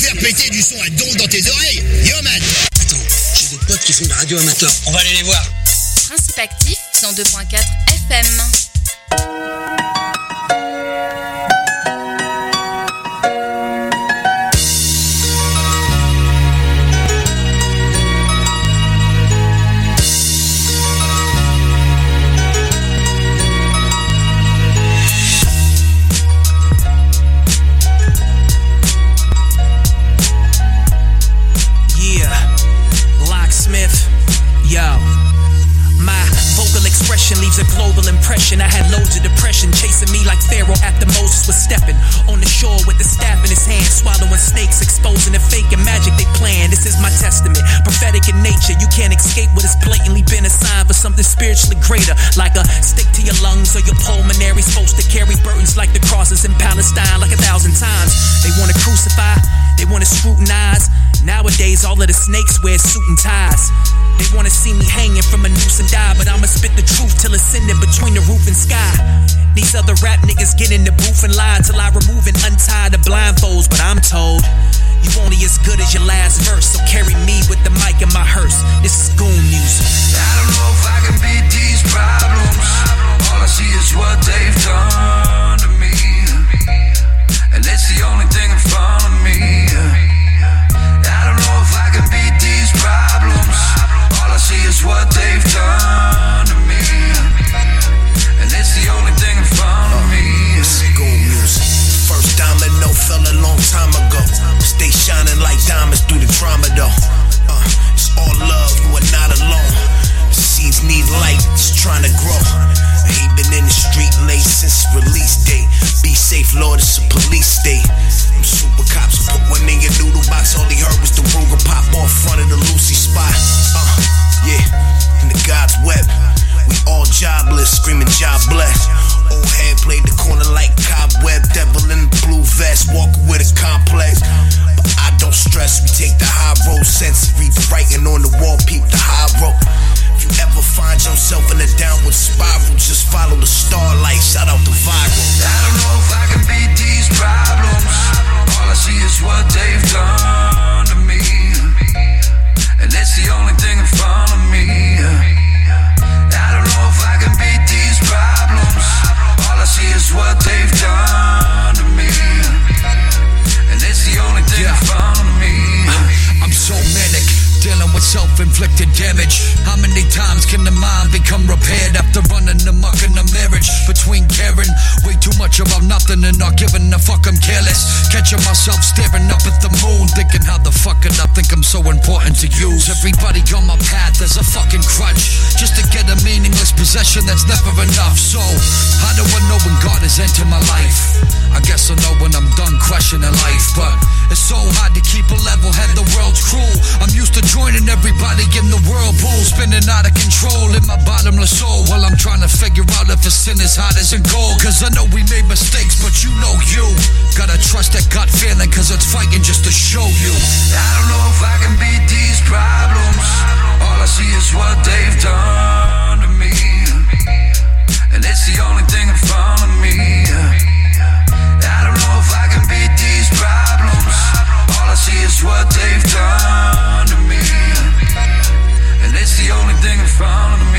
faire péter du son à donf dans tes oreilles. Yo man. Attends, j'ai des potes qui font de la radio amateur. On va aller les voir. Principe actif 102.4 FM. Leaves a global impression. I had loads of depression chasing me like Pharaoh after Moses was stepping on the shore with the staff in his hand, swallowing snakes, exposing the fake and magic they plan. This is my testament, prophetic in nature. You can't escape what has blatantly been a sign for something spiritually greater, like a stick to your lungs or your pulmonary, supposed to carry burdens like the crosses in Palestine, like 1,000 times. They want to crucify, they want to scrutinize. Nowadays all of the snakes wear suit and ties. They wanna see me hanging from a noose and die, but I'ma spit the truth till it's in there between the roof and sky. These other rap niggas get in the booth and lie till I remove and untie the blindfolds, but I'm told you only as good as your last verse, so carry me with the mic in my hearse. This is Goon music. I don't know if I can beat these problems. All I see is what they've done to me, and it's the only thing in front of me. I don't know if I can beat these problems. All I see is what they've done to me, and it's the only thing in front of me. This is Goon music. First domino fell a long time ago. Stay shining like diamonds through the drama though. It's all love, you are not alone. The seeds need light, it's trying to grow. He been in the street late since release date. Be safe, Lord, it's a police state. Them super cops put one in your noodle box. All he heard was the Ruger pop off front of the Lucy spot. Yeah, in the God's web. We all jobless, screaming job blessed. Old head played the corner like cobweb. Devil in the blue vest, walking with a complex. But I don't stress, we take the high road. Sense, read the writing on the wall, peep the high road. If you ever find yourself in a downward spiral, just follow the starlight, shout out the viral. I don't know if I can beat these problems. All I see is what they've done to me, and it's the only thing in front of me. I don't know if I can beat these problems. All I see is what they've done to me, and it's the only thing in front of me. I'm so manic, dealing with self-inflicted damage. How many times can the mind become repaired after running amok in the marriage? Between caring way too much about nothing and not giving a fuck, I'm careless. Catching myself staring up at the moon, thinking how the fuck could I think I'm so important to use? Everybody on my path is a fucking crutch, just to get a meaningless possession that's never enough. So, how do I know when God has entered my life? I guess I know when I'm done questioning life, but it's so hard to keep a level head, the world's cruel. I'm used to joining everybody in the whirlpool, spinning out of control in my bottomless soul, while I'm trying to figure out if a sin is hot as a gold. Cause I know we made mistakes, but you know you gotta trust that gut feeling, cause it's fighting just to show you. I don't know if I can beat these problems. All I see is what they've done to me, and it's the only thing in front of me. I don't know if I can beat these problems. All I see is what they've done to me, and it's the only thing in front of me.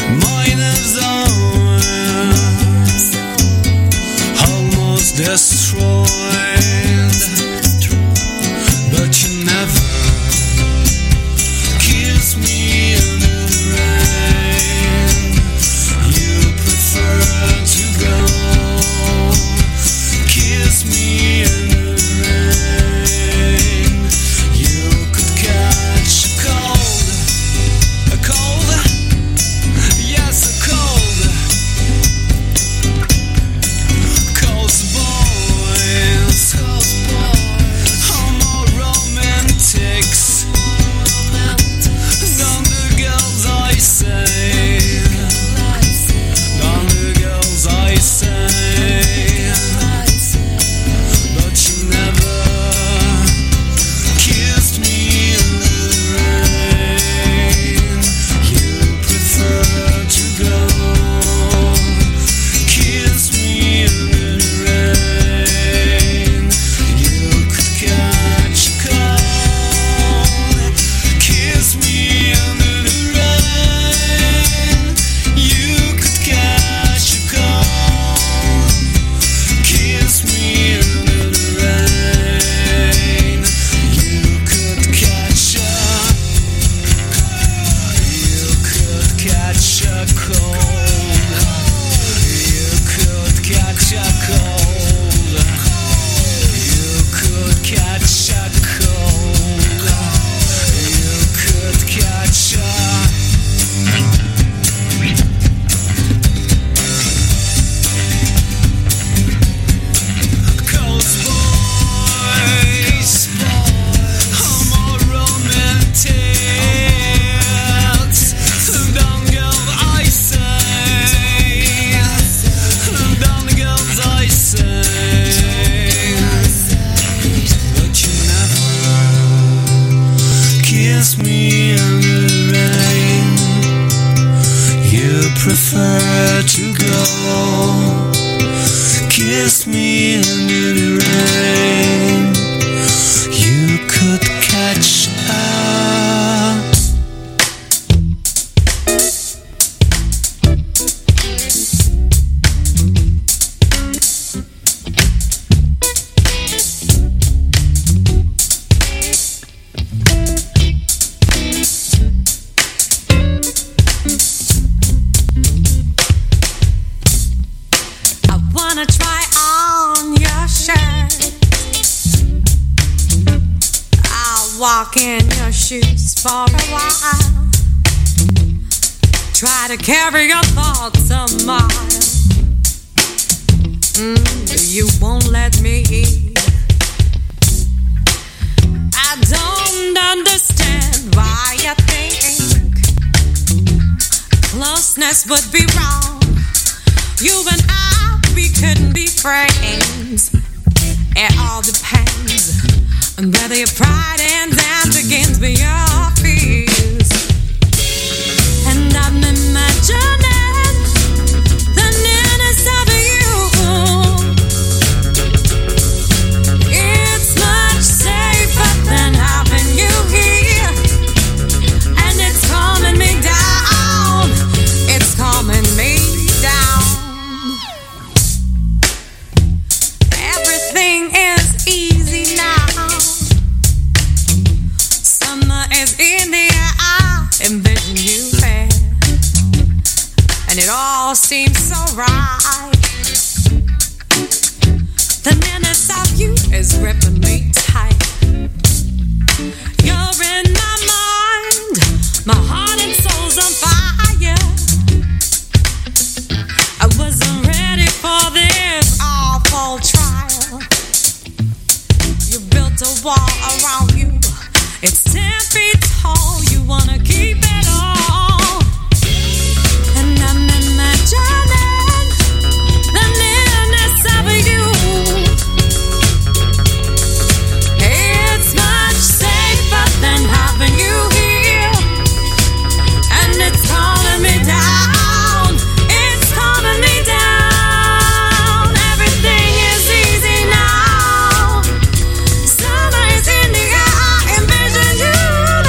Meine Seele almost destroyed, but you never kiss me in the rain. You prefer to go kiss me in the rain. You could catch a cold, yes, a cold boys, are more romantics than the girls I say, but you never kissed me in the rain. You prefer to go kiss me in the rain. You could catch a cold, kiss me in the rain. You could catch a cold, kiss me in the rain. You could catch a cold. You could catch a cold. You could catch a cold. You could catch a cold boys, are more romantics than girls I say, than girls I say, but you never kiss me in the rain. You prefer to go kiss me in the rain. You could catch a I wanna try on your shirt. I'll walk in your shoes for a while. Try to carry your thoughts a mile. You won't let me eat. I don't understand why you think closeness would be wrong. You and I, we couldn't be friends. It all depends on whether your pride ends and begins with your fears. And I'm imagining the nearness of you. It's much safer than having you here. And it's calming me down. It's calming me down. Everything is easy now. Summer is in the air. I envision you there, and it all seems so right. The nearness of you is gripping me tight. You're in my mind. My heart and soul's on fire. I wasn't ready for this awful trial. You built a wall around you. It's 10 feet tall. You wanna keep it all. And I'm imagining the nearness of you. It's much safer than having you here. And it's calling me down. It's calling me down. Everything is easy now. Summer is in the air. I envision you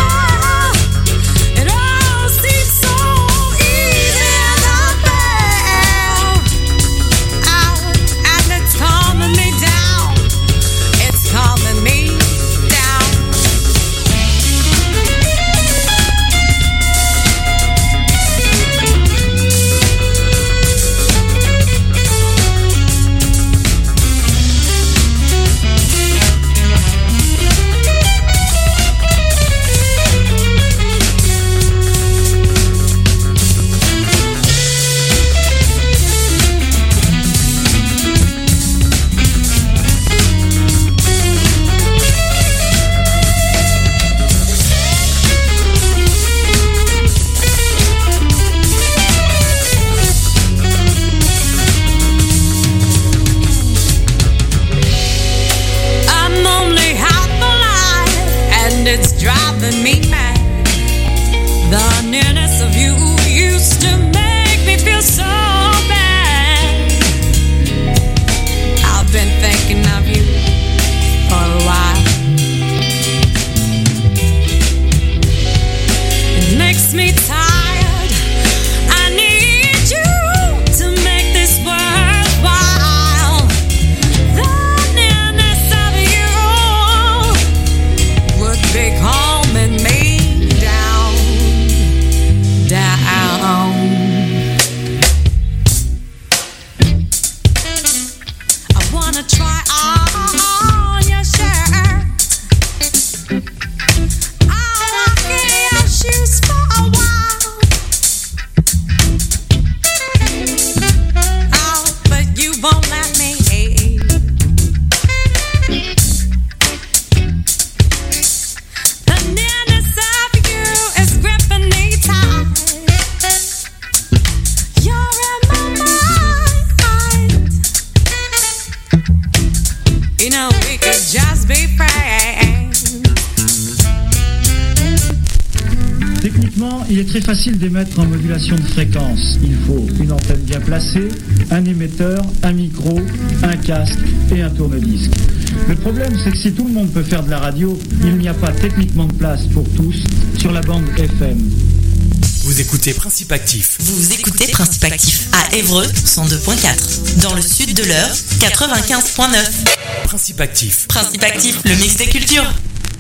Maintenant, il est très facile d'émettre en modulation de fréquence. Il faut une antenne bien placée, un émetteur, un micro, un casque et un tourne-disque. Le problème, c'est que si tout le monde peut faire de la radio, il n'y a pas techniquement de place pour tous sur la bande FM. Vous écoutez Principe Actif. Vous écoutez Principe Actif à Évreux 102.4. Dans le sud de l'Eure 95.9. Principe Actif. Principe Actif, le mix des cultures.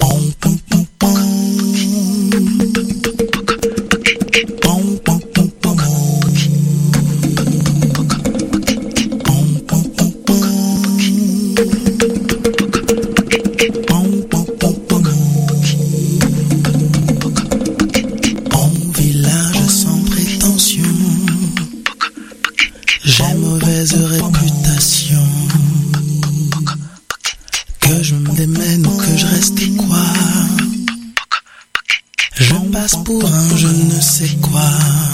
J'ai mauvaise réputation. Que je me démène ou que je reste quoi. Je passe pour un je ne sais quoi.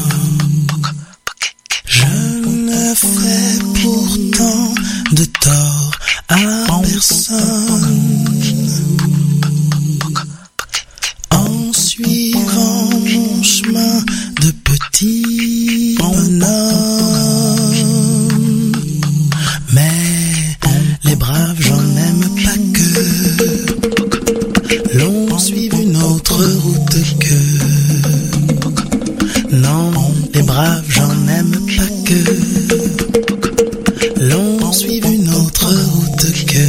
Je ne fais pourtant de tort à personne. En suivant mon chemin de petit bonhomme. Mais les braves, j'en aime pas que l'on suive une autre route que. Non, les braves, j'en aime pas que l'on suive une autre route que.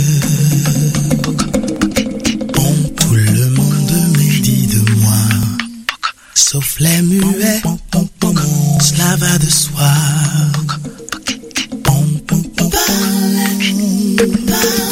Tout le monde médit de moi, sauf les muets, cela va de soi. Bye.